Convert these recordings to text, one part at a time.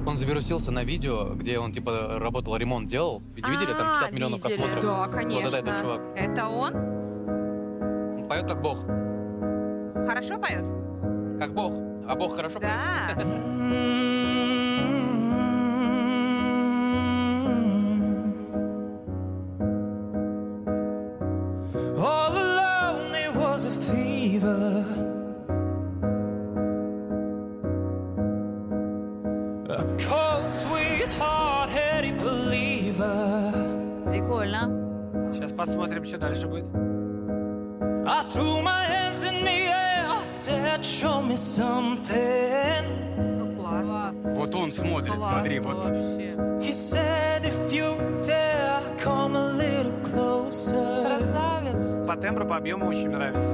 Он завирусился на видео, где он, типа, работал, ремонт делал. Видели? Там 50 миллионов просмотров. Да, конечно. Вот это этот чувак. Это он? Он поет как бог. Хорошо поет? Как бог. А бог хорошо поет? Да. All alone it was a fever, a cold, sweet, hard-headed believer. Прикольно. Сейчас посмотрим, что дальше будет. I threw my hands in the air, I said, show me something. Ну, класс. Вот он смотрит, смотри, вот. Вообще. He said, if you dare, come a little closer. Красавец. По тембру, по объему очень нравится.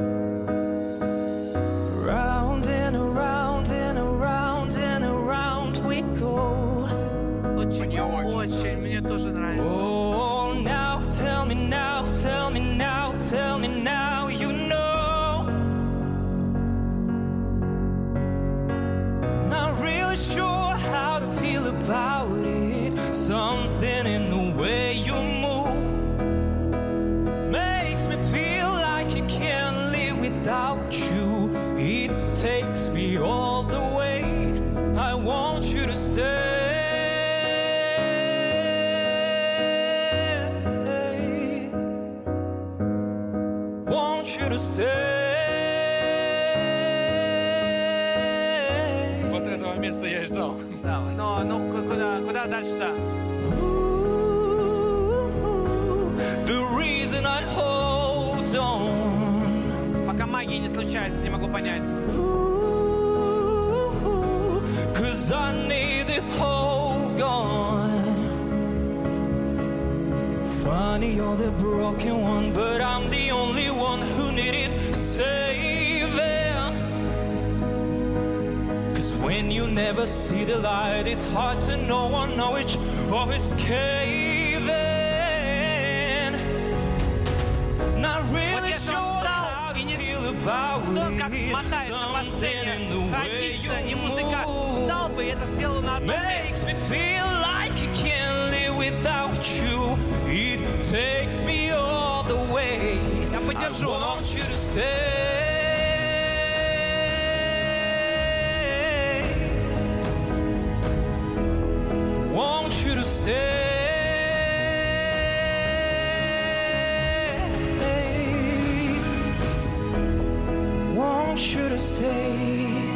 Round and around and around and around we go. Очень, Мне очень. мне тоже нравится. Oh, now tell me now, tell me now, tell me now, you know. Not really sure how to feel about it. Something in the way you move makes me feel like you can't live without you. It takes me all the way. I want you to stay. Want you to stay. Вот этого места я и ждал. Да, но куда дальше-то? The reason I hold on, Пока магии не случается, не могу понять. 'cause I need this hope gone. Funny, you're the broken one, but I'm the only one who needed saving. 'Cause when you never see the light, it's hard to know on which or it's caving. Not really если sure он встал how и to не- feel about Что он как it. мотается по Something in сцене, the way хаотично, не you музыка. move Встал бы и это сделал на одном makes месте. me feel like I can't live without you. It takes me all the way. Я поддержу, I но want you to stay. Want you to stay. Want you to stay.